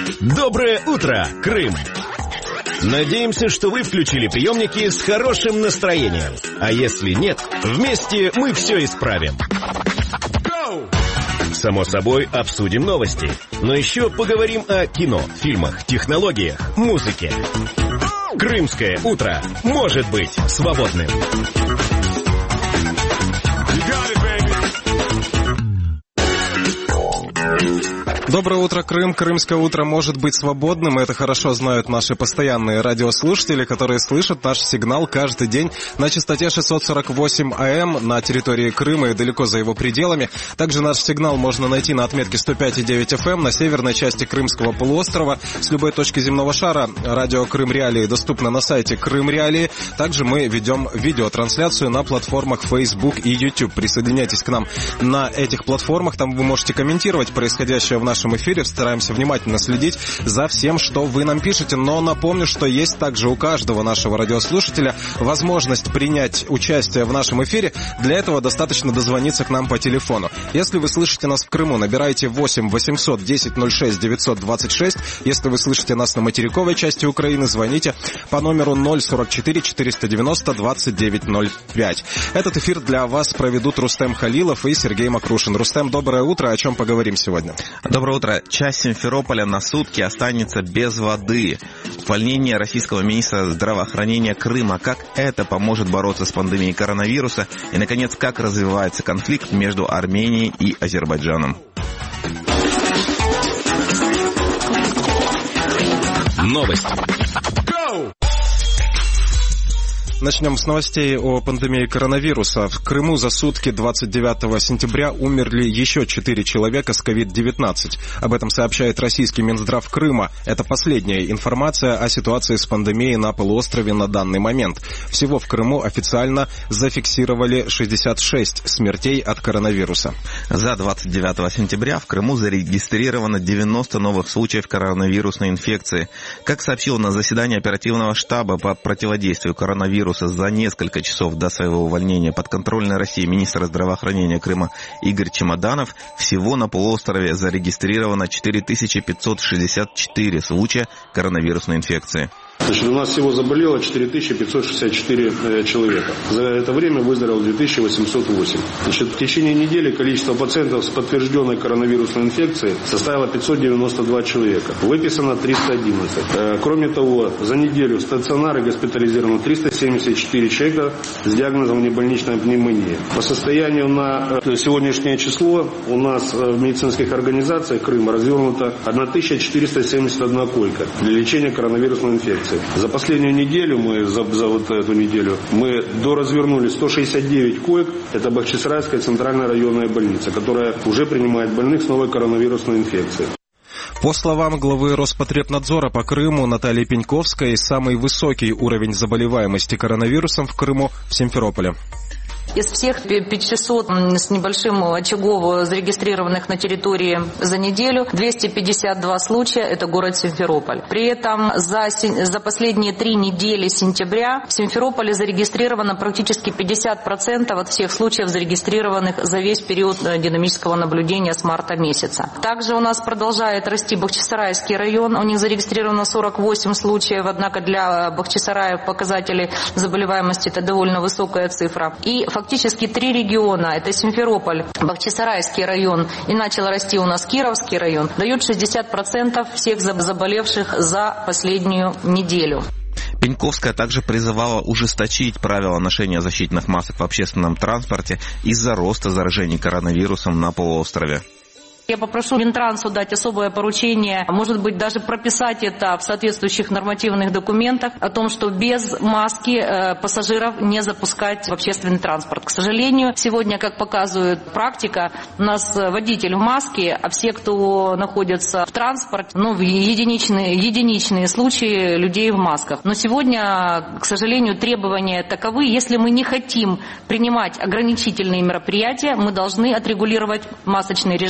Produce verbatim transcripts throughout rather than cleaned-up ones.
Доброе утро, Крым! Надеемся, что вы включили приемники с хорошим настроением. А если нет, вместе мы все исправим. Само собой, обсудим новости. Но еще поговорим о кино, фильмах, технологиях, музыке. Крымское утро может быть свободным. Доброе утро, Крым. Крымское утро может быть свободным. Это хорошо знают наши постоянные радиослушатели, которые слышат наш сигнал каждый день на частоте шестьсот сорок восемь АМ на территории Крыма и далеко за его пределами. Также наш сигнал можно найти на отметке сто пять и девять эф эм на северной части Крымского полуострова. С любой точки земного шара радио Крым Реалии доступно на сайте Крым Реалии. Также мы ведем видеотрансляцию на платформах Facebook и YouTube. Присоединяйтесь к нам на этих платформах. Там вы можете комментировать происходящее в нашем В нашем эфире, стараемся внимательно следить за всем, что вы нам пишете. Но напомню, что есть также у каждого нашего радиослушателя возможность принять участие в нашем эфире. Для этого достаточно дозвониться к нам по телефону. Если вы слышите нас в Крыму, набирайте восемь восемьсот десять ноль шесть девятьсот двадцать шесть. Если вы слышите нас на материковой части Украины, звоните по номеру ноль сорок четыре четыреста девяносто двадцать девять ноль пять. Этот эфир для вас проведут Рустем Халилов и Сергей Макрушин. Рустем, доброе утро. О чем поговорим сегодня? Доброе утро. Часть Симферополя на сутки останется без воды. Увольнение российского министра здравоохранения Крыма. Как это поможет бороться с пандемией коронавируса? И, наконец, как развивается конфликт между Арменией и Азербайджаном? Новости. Начнем с новостей о пандемии коронавируса. В Крыму за сутки двадцать девятого сентября умерли еще четыре человека с ковид девятнадцать. Об этом сообщает российский Минздрав Крыма. Это последняя информация о ситуации с пандемией на полуострове на данный момент. Всего в Крыму официально зафиксировали шестьдесят шесть смертей от коронавируса. За двадцать девятого сентября в Крыму зарегистрировано девяносто новых случаев коронавирусной инфекции. Как сообщил на заседании оперативного штаба по противодействию коронавирусу за несколько часов до своего увольнения подконтрольной России министра здравоохранения Крыма Игорь Чемоданов, всего на полуострове зарегистрировано четыре тысячи пятьсот шестьдесят четыре случая коронавирусной инфекции. Значит, у нас всего заболело четыре тысячи пятьсот шестьдесят четыре человека. За это время выздоровело две тысячи восемьсот восемь. Значит, в течение недели количество пациентов с подтвержденной коронавирусной инфекцией составило пятьсот девяносто два человека. Выписано триста одиннадцать. Кроме того, за неделю в стационары госпитализировано триста семьдесят четыре человека с диагнозом внебольничная пневмония. По состоянию на сегодняшнее число у нас в медицинских организациях Крыма развернута тысяча четыреста семьдесят одна койка для лечения коронавирусной инфекции. За последнюю неделю, мы за, за вот эту неделю, мы доразвернули сто шестьдесят девять коек. Это Бахчисарайская центральная районная больница, которая уже принимает больных с новой коронавирусной инфекцией. По словам главы Роспотребнадзора по Крыму Натальи Пеньковской, самый высокий уровень заболеваемости коронавирусом в Крыму в Симферополе. Из всех пятисот с небольшим очагов, зарегистрированных на территории за неделю, двести пятьдесят два случая – это город Симферополь. При этом за, за последние три недели сентября в Симферополе зарегистрировано практически пятьдесят процентов от всех случаев, зарегистрированных за весь период динамического наблюдения с марта месяца. Также у нас продолжает расти Бахчисарайский район. У них зарегистрировано сорок восемь случаев, однако для Бахчисарая показатели заболеваемости – это довольно высокая цифра. И фактически три региона, это Симферополь, Бахчисарайский район и начал расти у нас Кировский район, дают шестьдесят процентов всех заболевших за последнюю неделю. Пеньковская также призывала ужесточить правила ношения защитных масок в общественном транспорте из-за роста заражений коронавирусом на полуострове. Я попрошу Минтрансу дать особое поручение, может быть, даже прописать это в соответствующих нормативных документах, о том, что без маски э, пассажиров не запускать в общественный транспорт. К сожалению, сегодня, как показывает практика, у нас водитель в маске, а все, кто находится в транспорте, ну, в единичные, единичные случаи людей в масках. Но сегодня, к сожалению, требования таковы. Если мы не хотим принимать ограничительные мероприятия, мы должны отрегулировать масочный режим в общественном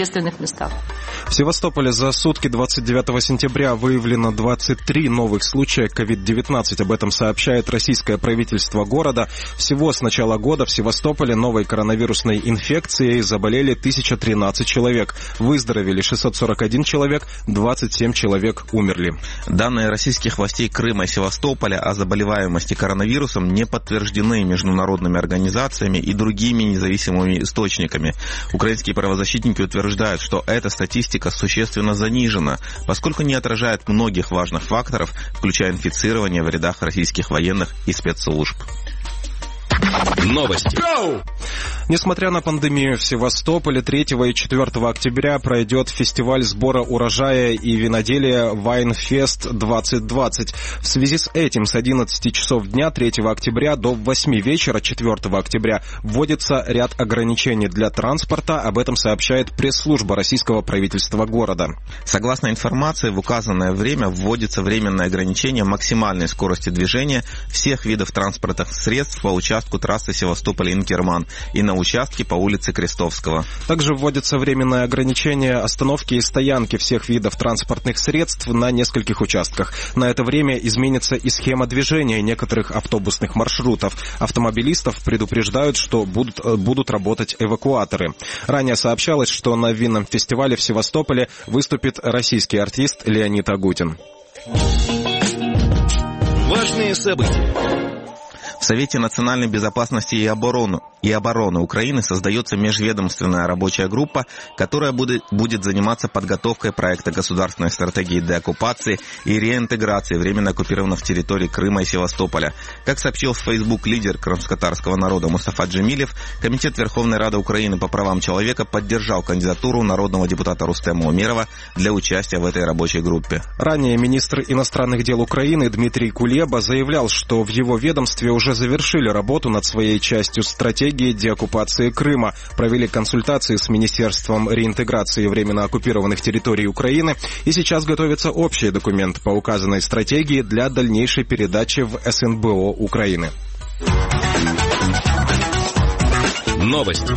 общественных местах. В Севастополе за сутки двадцать девятого сентября выявлено двадцать три новых случая ковид девятнадцать. Об этом сообщает российское правительство города. Всего с начала года в Севастополе новой коронавирусной инфекцией заболели тысяча тринадцать человек. Выздоровели шестьсот сорок один человек, двадцать семь человек умерли. Данные российских властей Крыма и Севастополя о заболеваемости коронавирусом не подтверждены международными организациями и другими независимыми источниками. Украинские правозащитники утверждают, что эта статистика существенно занижена, поскольку не отражает многих важных факторов, включая инфицирование в рядах российских военных и спецслужб. Новости. Go! Несмотря на пандемию, в Севастополе третьего и четвёртого октября пройдет фестиваль сбора урожая и виноделия Вайнфест двадцать двадцать. В связи с этим с одиннадцати часов дня третьего октября до восьми вечера четвёртого октября вводится ряд ограничений для транспорта. Об этом сообщает пресс-служба российского правительства города. Согласно информации, в указанное время вводится временное ограничение максимальной скорости движения всех видов транспортных средств по участку трассы Севастополь-Инкерман и на участке по улице Крестовского. Также вводится временное ограничение остановки и стоянки всех видов транспортных средств на нескольких участках. На это время изменится и схема движения некоторых автобусных маршрутов. Автомобилистов предупреждают, что будут, будут работать эвакуаторы. Ранее сообщалось, что на винном фестивале в Севастополе выступит российский артист Леонид Агутин. Важные события. В Совете национальной безопасности и обороны, и обороны Украины создается межведомственная рабочая группа, которая будет, будет заниматься подготовкой проекта государственной стратегии деоккупации и реинтеграции временно оккупированных территорий Крыма и Севастополя. Как сообщил в Facebook лидер крымско-татарского народа Мустафа Джемилев, Комитет Верховной Рады Украины по правам человека поддержал кандидатуру народного депутата Рустема Умерова для участия в этой рабочей группе. Ранее министр иностранных дел Украины Дмитрий Кулеба заявлял, что в его ведомстве уже завершили работу над своей частью стратегии деоккупации Крыма, провели консультации с Министерством реинтеграции временно оккупированных территорий Украины, и сейчас готовится общий документ по указанной стратегии для дальнейшей передачи в эс эн бэ о Украины. Новости.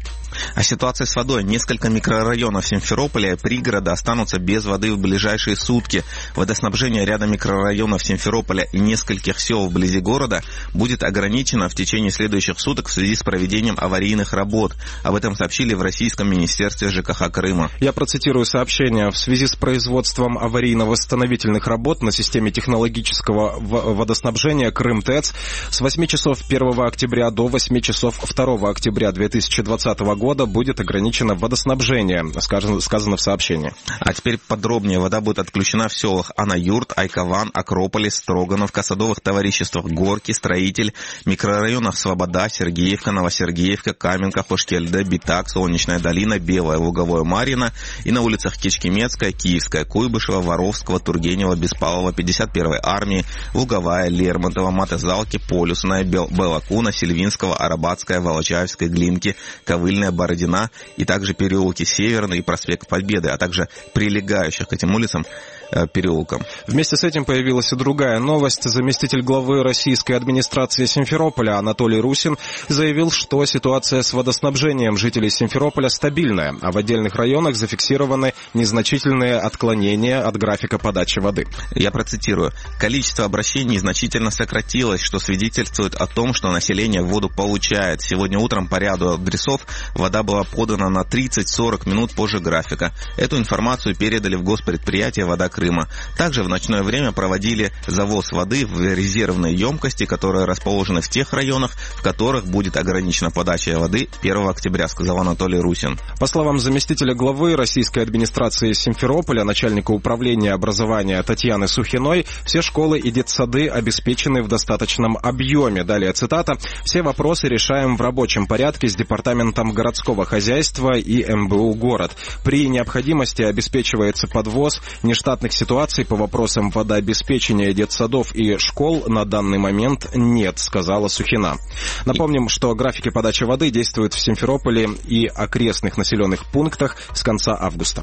О ситуации с водой. Несколько микрорайонов Симферополя и пригорода останутся без воды в ближайшие сутки. Водоснабжение ряда микрорайонов Симферополя и нескольких сел вблизи города будет ограничено в течение следующих суток в связи с проведением аварийных работ. Об этом сообщили в Российском министерстве жэ ка ха Крыма. Я процитирую сообщение. В связи с производством аварийно-восстановительных работ на системе технологического водоснабжения Крым-ТЭЦ с восьми часов первого октября до восьми часов второго октября две тысячи двадцатого года будет ограничено водоснабжение, сказано, сказано в сообщении. А теперь подробнее. Вода будет отключена в селах Анаюрт, Айкован, Акрополис, Строгановка, Садовых товариществах Горки, Строитель, микрорайонах Свобода, Сергеевка, Новосергеевка, Каменка, Хошкельде, Битак, Солнечная долина, Белое, Луговое, Марьино и на улицах Кичкемецкая, Киевская, Куйбышева, Воровского, Тургенева, Беспалова, пятьдесят первой армии, Луговая, Лермонтова, Матезалки, Полюсная, Белокуна, Сильвинского, Арабатская, Волочаевская, Глинки, Ковыльная, Бородина и также переулки Северный и проспект Победы, а также прилегающих к этим улицам переулкам. Вместе с этим появилась и другая новость. Заместитель главы российской администрации Симферополя Анатолий Русин заявил, что ситуация с водоснабжением жителей Симферополя стабильная, а в отдельных районах зафиксированы незначительные отклонения от графика подачи воды. Я процитирую. Количество обращений значительно сократилось, что свидетельствует о том, что население воду получает. Сегодня утром по ряду адресов вода была подана на тридцать-сорок минут позже графика. Эту информацию передали в госпредприятие «Вода Крыма». Также в ночное время проводили завоз воды в резервные емкости, которые расположены в тех районах, в которых будет ограничена подача воды первого октября, сказал Анатолий Русин. По словам заместителя главы российской администрации Симферополя, начальника управления образования Татьяны Сухиной, все школы и детсады обеспечены в достаточном объеме. Далее цитата. «Все вопросы решаем в рабочем порядке с департаментом городского хозяйства и эм бэ у город. При необходимости обеспечивается подвоз. Нештатных ситуаций по вопросам водообеспечения детсадов и школ на данный момент нет», сказала Сухина. Напомним, что графики подачи воды действуют в Симферополе и окрестных населенных пунктах с конца августа.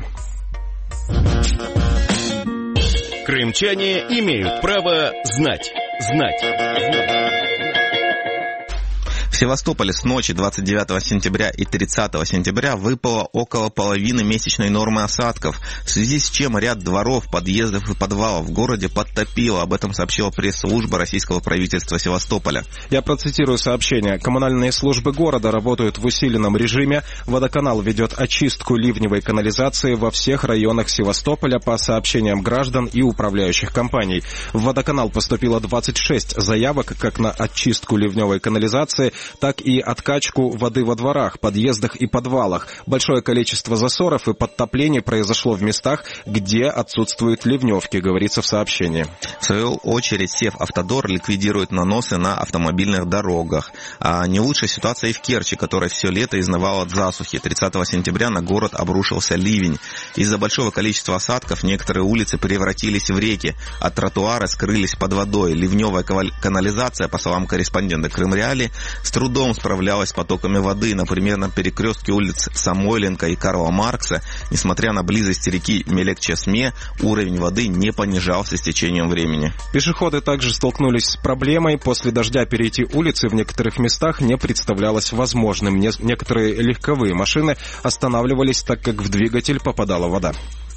Крымчане имеют право знать. Знать. Знать. В В Севастополе с ночи двадцать девятого сентября и тридцатого сентября выпало около половины месячной нормы осадков, в связи с чем ряд дворов, подъездов и подвалов в городе подтопило. Об этом сообщила пресс-служба российского правительства Севастополя. Я процитирую сообщение. Коммунальные службы города работают в усиленном режиме. Водоканал ведет очистку ливневой канализации во всех районах Севастополя по сообщениям граждан и управляющих компаний. В водоканал поступило двадцать шесть заявок как на очистку ливневой канализации, так и откачку воды во дворах, подъездах и подвалах. Большое количество засоров и подтоплений произошло в местах, где отсутствуют ливневки, говорится в сообщении. В свою очередь Севавтодор ликвидирует наносы на автомобильных дорогах. А не лучшая ситуация и в Керчи, которая все лето изнывала от засухи. тридцатого сентября на город обрушился ливень. Из-за большого количества осадков некоторые улицы превратились в реки, а тротуары скрылись под водой. Ливневая канализация, по словам корреспондента Крымреалии, с трудом справлялась с потоками воды. Например, на перекрестке улиц Самойленко и Карла Маркса, несмотря на близость реки Мелек-Чесме, уровень воды не понижался с течением времени. Пешеходы также столкнулись с проблемой. После дождя перейти улицы в некоторых местах не представлялось возможным. Некоторые легковые машины останавливались, так как в двигатель попадала вода.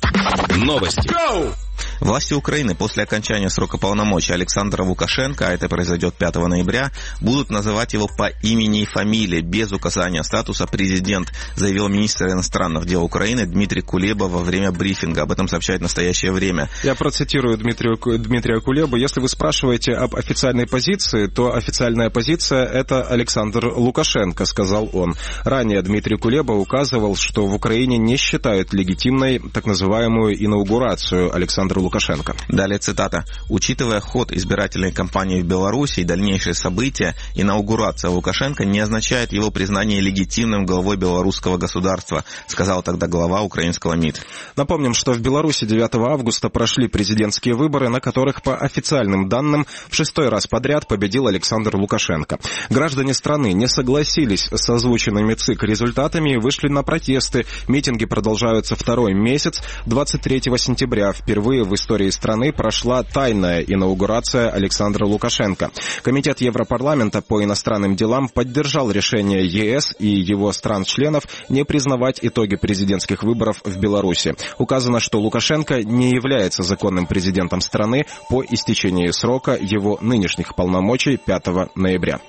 Новости. Власти Украины после окончания срока полномочий Александра Лукашенко, а это произойдет пятого ноября, будут называть его по имени и фамилии, без указания статуса президент, заявил министр иностранных дел Украины Дмитрий Кулеба во время брифинга. Об этом сообщает «Настоящее время». Я процитирую Дмитрия, Дмитрия Кулебу. Если вы спрашиваете об официальной позиции, то официальная позиция – это Александр Лукашенко, сказал он. Ранее Дмитрий Кулеба указывал, что в Украине не считают легитимной так называемую инаугурацию Александра Лукашенко. Лукашенко. Далее цитата. «Учитывая ход избирательной кампании в Беларуси и дальнейшие события, инаугурация Лукашенко не означает его признание легитимным главой белорусского государства», сказал тогда глава украинского МИД. Напомним, что в Беларуси девятого августа прошли президентские выборы, на которых по официальным данным в шестой раз подряд победил Александр Лукашенко. Граждане страны не согласились с озвученными ЦИК результатами и вышли на протесты. Митинги продолжаются второй месяц. двадцать третьего сентября впервые в истории страны прошла тайная инаугурация Александра Лукашенко. Комитет Европарламента по иностранным делам поддержал решение ЕС и его стран-членов не признавать итоги президентских выборов в Беларуси. Указано, что Лукашенко не является законным президентом страны по истечении срока его нынешних полномочий пятого ноября.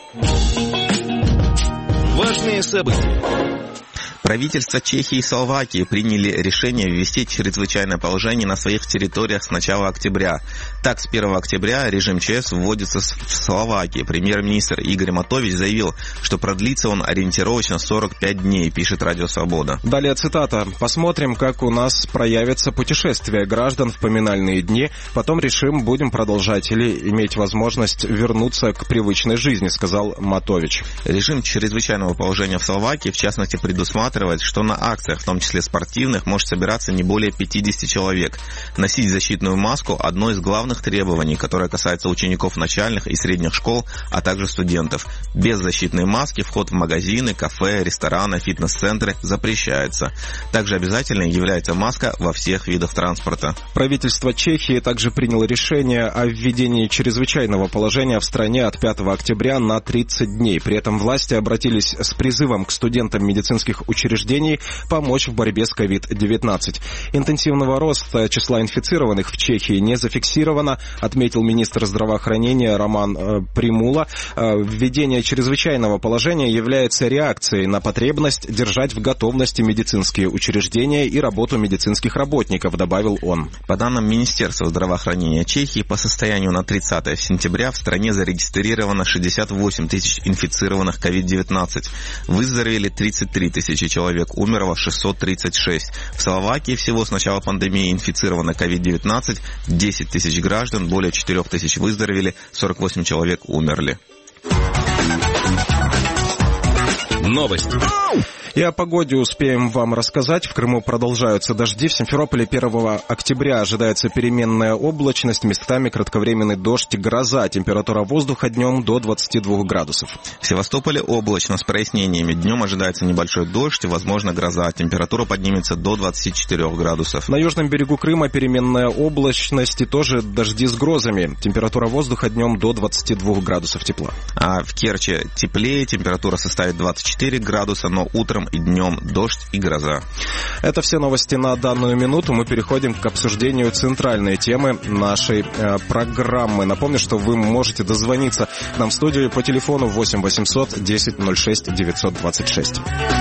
Важные события. Правительства Чехии и Словакии приняли решение ввести чрезвычайное положение на своих территориях с начала октября. Так, с первого октября режим ЧС вводится в Словакии. Премьер-министр Игорь Матович заявил, что продлится он ориентировочно сорок пять дней, пишет Радио Свобода. Далее цитата. «Посмотрим, как у нас проявится путешествие граждан в поминальные дни. Потом решим, будем продолжать или иметь возможность вернуться к привычной жизни», сказал Матович. Режим чрезвычайного положения в Словакии, в частности, предусматривает, что на акциях, в том числе спортивных, может собираться не более пятьдесят человек. Носить защитную маску – одно из главных требований, которое касается учеников начальных и средних школ, а также студентов. Без защитной маски вход в магазины, кафе, рестораны, фитнес-центры запрещается. Также обязательной является маска во всех видах транспорта. Правительство Чехии также приняло решение о введении чрезвычайного положения в стране от пятого октября на тридцать дней. При этом власти обратились с призывом к студентам медицинских учреждений учреждений помочь в борьбе с ковид девятнадцать. Интенсивного роста числа инфицированных в Чехии не зафиксировано, отметил министр здравоохранения Роман э, Примула. Э, введение чрезвычайного положения является реакцией на потребность держать в готовности медицинские учреждения и работу медицинских работников, добавил он. По данным Министерства здравоохранения Чехии, по состоянию на тридцатое сентября в стране зарегистрировано шестьдесят восемь тысяч инфицированных ковид девятнадцать. Выздоровели тридцать три тысячи человек, умерло шестьсот тридцать шесть. В Словакии всего с начала пандемии инфицировано ковид девятнадцать десять тысяч граждан, более четыре тысячи выздоровели, сорок восемь человек умерли. Новости. И о погоде успеем вам рассказать. В Крыму продолжаются дожди. В Симферополе первого октября ожидается переменная облачность, местами кратковременный дождь и гроза. Температура воздуха днем до двадцати двух градусов. В Севастополе облачно с прояснениями. Днем ожидается небольшой дождь и, возможно, гроза. Температура поднимется до двадцати четырёх градусов. На южном берегу Крыма переменная облачность и тоже дожди с грозами. Температура воздуха днем до двадцати двух градусов тепла. А в Керчи теплее, температура составит двадцать четыре градуса, но утром и днем дождь и гроза. Это все новости на данную минуту. Мы переходим к обсуждению центральной темы нашей э, программы. Напомню, что вы можете дозвониться к нам в студию по телефону восемь восемьсот десять ноль шесть девятьсот двадцать шесть.